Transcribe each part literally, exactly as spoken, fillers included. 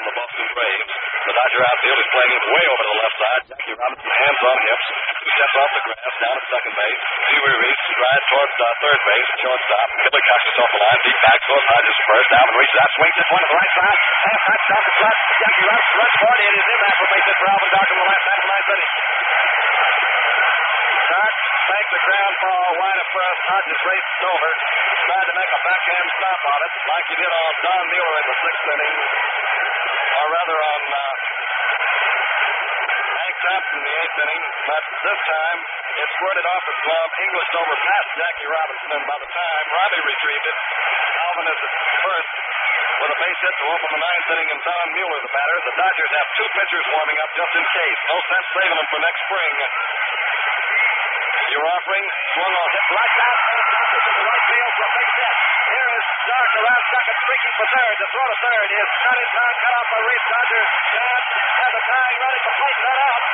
from the Boston Braves. The Dodger outfield is playing it way over to the left side. Jackie Robinson, hands on hips, steps off the grass, down at second base. Pee Wee Reese strides towards uh, third base, shortstop. Miller cocks off the line, deep back towards Hodges first. Alvin reaches out, swings this one to the right side. Half touch, off the slot. Jackie Robinson runs forward. It is in that for base hit for Alvin Dock in the last half of the ninth inning. Dock takes the ground ball wide of first. Hodges races over, tried to make a backhand stop on it, like he did on Don Mueller in the sixth inning, or rather on uh, Hank Thompson in the eighth inning. But this time it squirted off his glove, Englished over past Jackie Robinson, and by the time Robbie retrieved it, Alvin is at first with a base hit to open the ninth inning, and Don Mueller the batter. The Dodgers have two pitchers warming up just in case. No sense saving them for next spring. You're offering, swung on, hit right down, and Thompson to the right field for a base hit. Here is Stark around second, streaking for third. The throw to third is cut in time, cut off by Reese. Dodgers chance has a tying run at the plate, not out.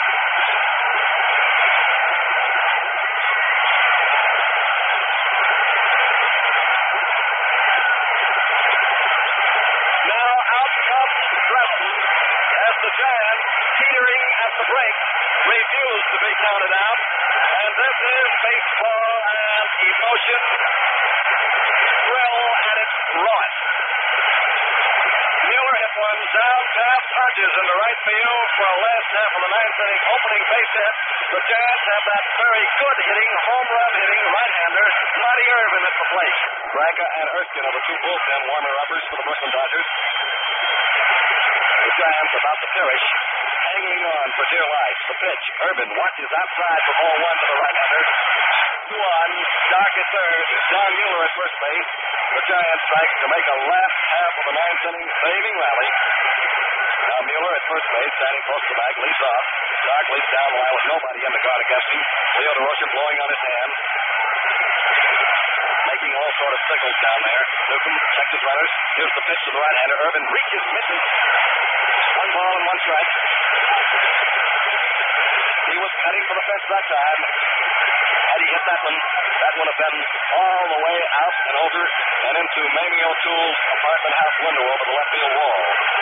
Now out comes Preston as the Giants, teetering at the break, refuse to be counted out. And this is baseball and emotion, thrill at its rawest. Mueller hit one down past Hodges in the right field for a last half of the ninth inning opening base hit. The Giants have that very good hitting, home run hitting right-hander, Marty Irvin at the plate. Branca and Erskine are the two bullpen warmer-uppers for the Brooklyn Dodgers. The Giants about to perish, hanging on for dear life. The pitch, Irvin watches outside for ball one to the right-hander. Two on, Stark at third, Don Mueller at first base. The Giants strike to make a last half of the ninth inning saving rally. Now Mueller at first base, standing close to the bag, leads off. Stark leads down the line with nobody in the guard against him. Leo DeRocha blowing on his hand, making all sort of signals down there. Newcomb checks his runners. Here's the pitch to the right-hander. Irvin reaches, misses. One ball and one strike. He was cutting for the fence that time. Had he hit that one, that would have been all the way out and over and into Mamie O'Toole's apartment house window over the left field wall.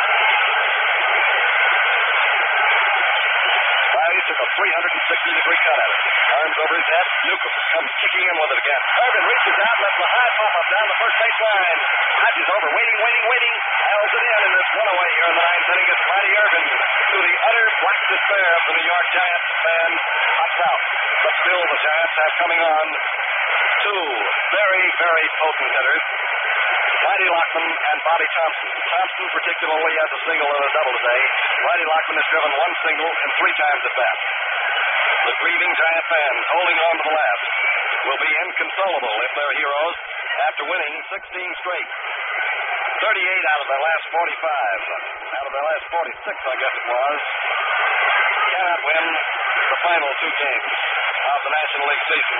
Riley took a three hundred sixty degree cut at it. Arms over his head. Newcomb comes kicking in with it again. Irvin reaches out, lets the high pop up down the first base line. Hodges over, waiting, waiting, waiting. Hails it in, and this one away here in the ninth inning. It's Marty Irvin, to the utter black despair of the New York Giants fan, pops out. But still, the Giants have coming on two very, very potent hitters, Whitey Lockman and Bobby Thompson. Thompson particularly has a single and a double today. Whitey Lockman has driven one single and three times at bat. The grieving Giant fans, holding on to the last, will be inconsolable if their heroes, after winning sixteen straight, thirty-eight out of their last forty-five, out of their last forty-six, I guess it was, cannot win the final two games of the National League season.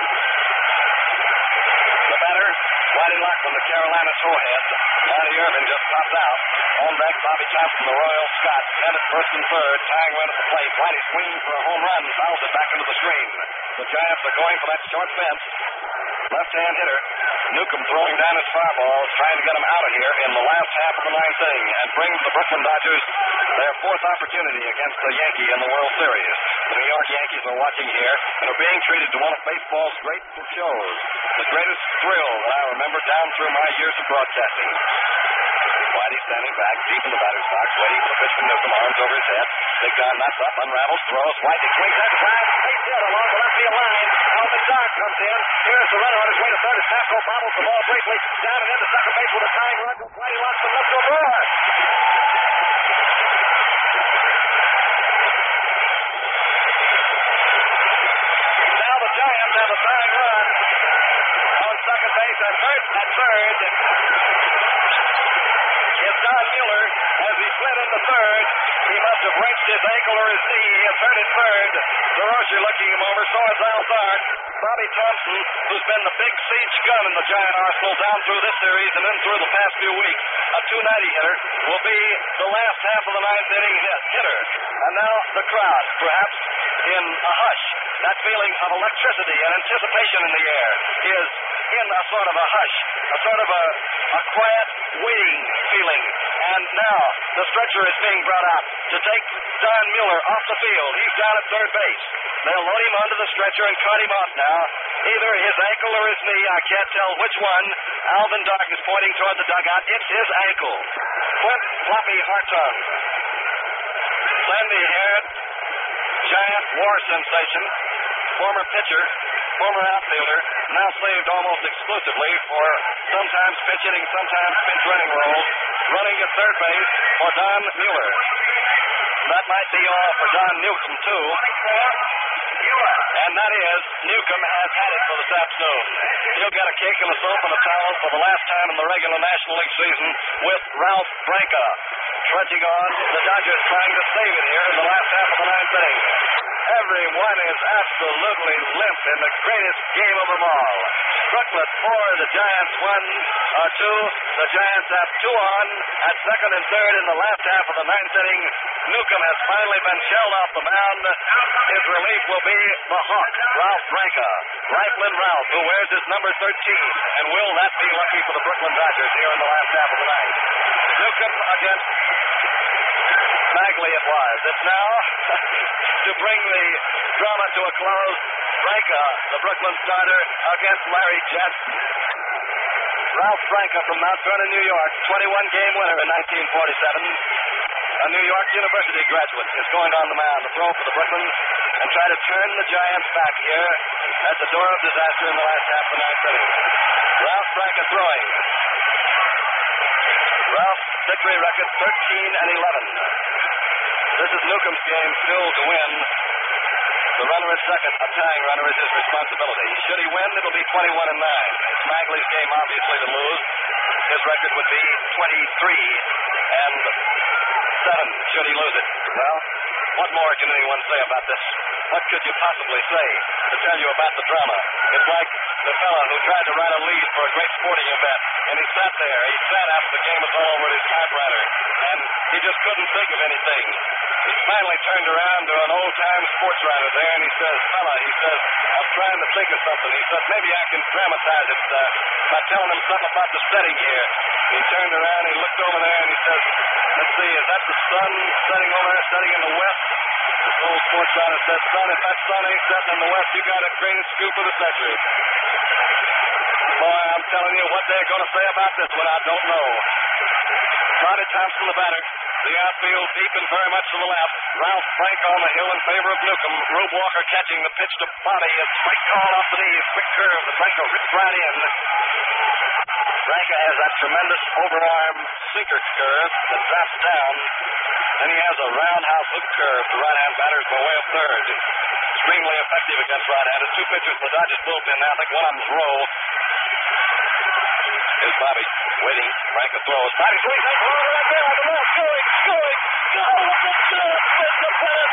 The batter, Whitey Lockman, the Carolina throwhead. Marty Irvin just pops out. On deck, Bobby Thompson, the Royal Scot, sent it first and third, tying run at the plate. Whitey swings for a home run, fouls it back into the screen. The Giants are going for that short fence. Left-hand hitter, Newcomb throwing down his foul ball, trying to get him out of here in the last half of the ninth inning, and brings the Brooklyn Dodgers their fourth opportunity against the Yankee in the World Series. The New York Yankees are watching here and are being treated to one of baseball's great shows, the greatest thrill that I remember down through my years of broadcasting. Whitey standing back, deep in the batter's box, waiting for the pitch from Newcomb, arms over his head. Big John knocks up, unravels, throws. Whitey swings at the drive, base hit along the left field line. Alvin Dock comes in. Here's the runner on his way to third. As Pasco bobbles the ball briefly down and into second base with a tying run. Whitey locks the left field door. Now the Giants have a tying run on second base and hurt at third. It's Don Mueller as he slid into third. He must have wrenched his ankle or his knee. He has hurt at third. DeRocha looking him over. So is Al Tharp. Bobby Thompson, who's been the big siege gun in the Giant arsenal down through this series and then through the past few weeks, a two ninety hitter, will be the last half of the ninth inning hit, hitter. And now the crowd, perhaps in a hush. That feeling of electricity and anticipation in the air is in a sort of a hush, a sort of a, a quiet waiting feeling And now the stretcher is being brought out to take Don Mueller off the field. He's down at third base. They'll load him onto the stretcher and cart him off now. Either his ankle or his knee. I can't tell which one. Alvin Dark is pointing toward the dugout. It's his ankle. Clint Floppy Hartung, sandy-haired, giant war sensation, former pitcher, former outfielder, now saved almost exclusively for sometimes pitch hitting, sometimes pinch running roles, running at third base for Don Mueller. That might be all for Don Newcomb, too. And that is, Newcomb has had it for this afternoon. He'll get a cake and a soap and a towel for the last time in the regular National League season with Ralph Branca. Trudging on, the Dodgers trying to save it here in the last half of the ninth inning. Everyone is absolutely limp in the greatest game of them all. Brooklyn four, the Giants one or two. The Giants have two on at second and third in the last half of the ninth inning. Newcomb has finally been shelled off the mound. His relief will be the Hawk, Ralph Branca. Rifleman Ralph, who wears his number thirteen. And will that be lucky for the Brooklyn Dodgers here in the last half of the ninth? Newcomb against Magley it was. It's now to bring the drama to a close. Branca, the Brooklyn starter, against Larry Jett. Ralph Branca from Mount Vernon, New York, twenty-one game winner in nineteen forty-seven. A New York University graduate is going on the mound to throw for the Brooklyns and try to turn the Giants back here at the door of disaster in the last half of the ninth inning. Ralph Branca throwing. Ralph's victory record thirteen and eleven. This is Newcomb's game still to win. The runner at second, a tying runner, is his responsibility. Should he win, it'll be twenty-one and nine. It's Magley's game, obviously, to lose. His record would be twenty-three and seven should he lose it. Well, what more can anyone say about this? What could you possibly say to tell you about the drama? It's like the fella who tried to write a lead for a great sporting event, and he sat there. He sat after the game was all over at his typewriter, and he just couldn't think of anything. He finally turned around to an old-time sports writer there, and he says, fella, he says, I'm trying to think of something. He said, maybe I can dramatize it uh, by telling him something about the setting here. He turned around, he looked over there, and he says, let's see, is that the sun setting over there, setting in the west? This old sports writer says, son, if that sun ain't setting in the west, you got a greatest scoop of the century. Boy, I'm telling you, what they're going to say about this one, I don't know. Johnny Thompson, the batter. The outfield deep and very much to the left. Ralph Branca on the hill in favor of Newcomb. Rube Walker catching the pitch to Bobby. A straight call off the knees. Quick curve. The Branca rips right in. Branca has that tremendous overarm sinker curve that drops down. Then he has a roundhouse hook curve to right-hand batters by way of third. Extremely effective against right-handers. Two pitchers for the Dodgers bullpen now. I think one of them's Rowe. Here's Bobby waiting. Branca throws. Bobby swings. They throw it right there on the left. Going, going. Go! It's good. It's the finish.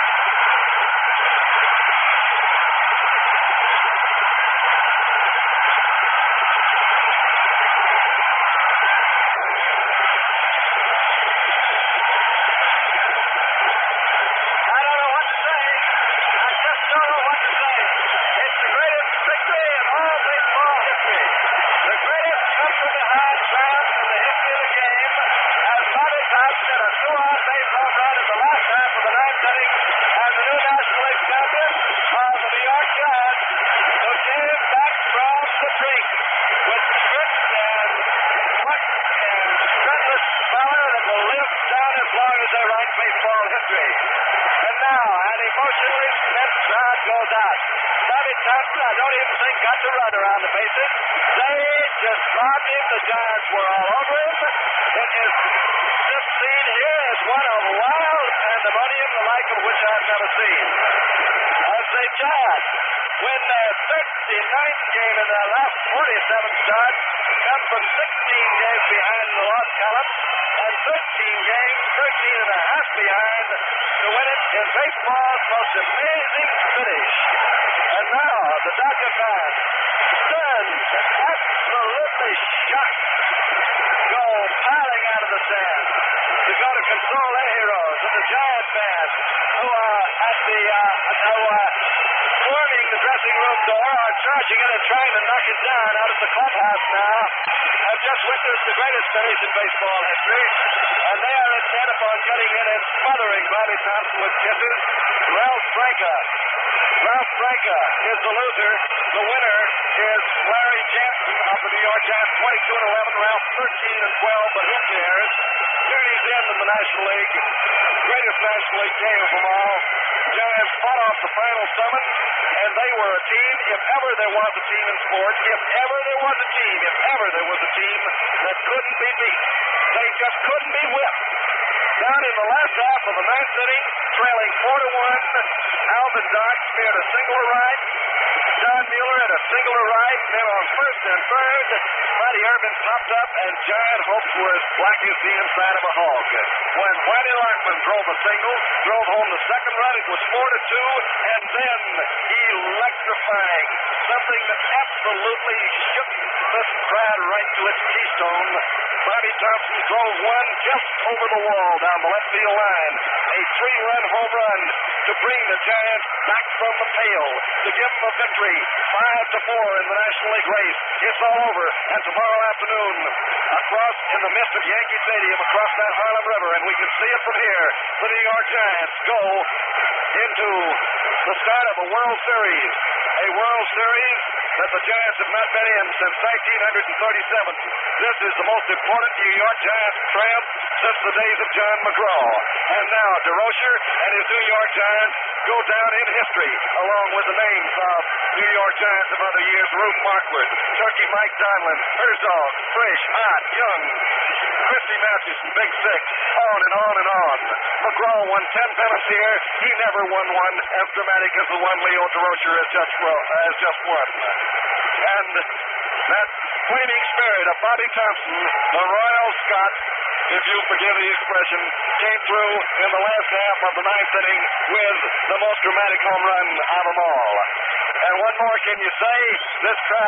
I don't know what to say. I just don't know what to say. It's the greatest victory in all baseball history. The greatest come from behind triumph in the history of the game as Bobby Thompson hit a two-run base home run in the last half of the ninth inning as the new National League champions are the New York Giants, who came back from the brink with grit and pluck and relentless power that will live down as long as they write baseball history. And now, an emotionally spent crowd goes out. Bobby Thompson, I don't even think, got to run around the bases. They just dropped him. The Giants were all over him. It is, this scene here is one of wild pandemonium, the like of which I've never seen. As the Giants win their thirty-ninth game in their last forty-seven starts, come from sixteen games behind in the loss column, and thirteen games, thirteen and a half behind, to win it in baseball's most amazing finish. And now, the Dodger fans, stunned, absolutely shocked, go piling out of the stands to go to console their heroes, and the Giant fans who are at the, uh, who are forming the dressing room score are charging it and trying to knock it down out at the clubhouse now. I've just witnessed the greatest finish in baseball history, and they are intent upon getting in and smothering Bobby Thompson with kisses. Ralph Franca. Ralph Franca is the loser. The winner is Larry Jansen of the New York Giants, twenty-two and eleven. Ralph thirteen and twelve, but who cares? Here he's in in the National League. Greatest National League game of them all. Giants fought off the final summons, and they were a team, if ever there was a team in sports, if ever there was a team, if ever there was a team that couldn't be beat. They just couldn't be whipped. Down in the last half of the ninth inning, trailing four to one, Alvin Dock speared a single to right. John Mueller had a single to right. Then on first and third, Whitey Irvin popped up, and Giant hopes were as black as the inside of a hog. When Whitey Larkman drove a single, drove home the second run, it was four to two, and then electrifying, something that absolutely shook this crowd right to its keystone. Bobby Thompson drove one just over the wall down the left field line. A three-run home run to bring the Giants back from the pale, to give them a victory, five to four in the National League race. It's all over, and tomorrow afternoon, across in the midst of Yankee Stadium, across that Harlem River, and we can see it from here, the New York Giants go into the start of a World Series. A World Series that the Giants have not been in since nineteen thirty-seven. This is the most important New York Giants triumph since the days of John McGraw. And now DeRocher and his New York Giants go down in history, along with the names of New York Giants of other years: Ruth Marquardt, Turkey Mike Donlin, Herzog, Frisch, Ott, Young, Christy Mathewson, Big Six, on and on and on. McGraw won ten pennants here. He never won one as dramatic as the one Leo DeRocher has just, well, has just won. And that flaming spirit of Bobby Thompson, the Royal Scot, if you forgive the expression, came through in the last half of the ninth inning with the most dramatic home run of them all. And what more can you say? This crowd